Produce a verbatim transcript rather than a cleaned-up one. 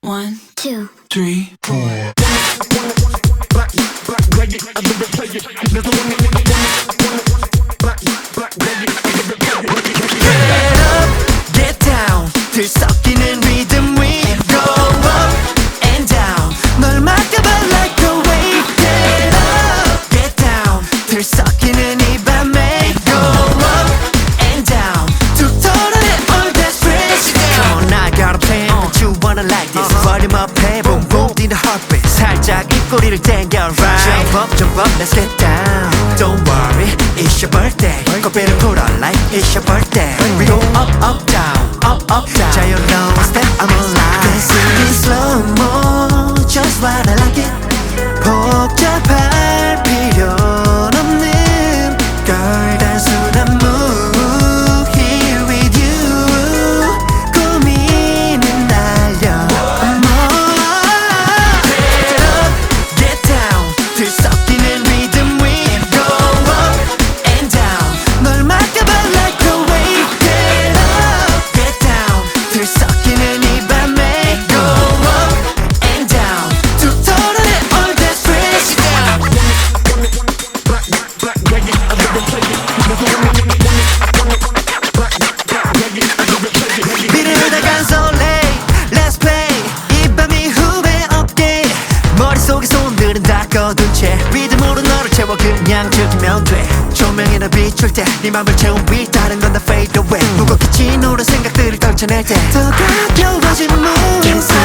One, two, three, four. Get up, get down. 들썩이는 리듬 we go up and down. 널 맡겨봐 like a wave. Get up, get down. 들썩이는 이 밤에 go up and down. 툭 털어내 all that stress. Come on, I got a plan, but you wanna like this. Volume up, hey, boom boom, in the heartbeat. 살짝 입꼬리를 당겨, right? Jump up, jump up, let's get down. Don't worry, it's your birthday. 고삐를 풀어 like it's your birthday. We go up, up, down, up, up, down. 자유로운 step, I'm alive. Dancing in slow mo, just what I like it. 복잡할 필요는 없는 걸 단순한 move here with you. 고민은 날려. Get up, get down. 들썩이는 리듬 we go up and down. 널 맡겨봐 like a wave. Get up, get down. 들썩이는 이 밤에 go up and down. 툭 털어내 all that stress down. 비례하다간 설레 Let's play. 이 밤이 후회 없게 머릿속에 손들은 다 꺼둔 채 리듬으로 너를 채워 그냥 즐기면 돼. 조명이나 비출 때 네 맘을 채운 위 다른 건 다 fade away. 무겁게 진 오른 생각들을 떨쳐낼 때 더 가벼워진 move.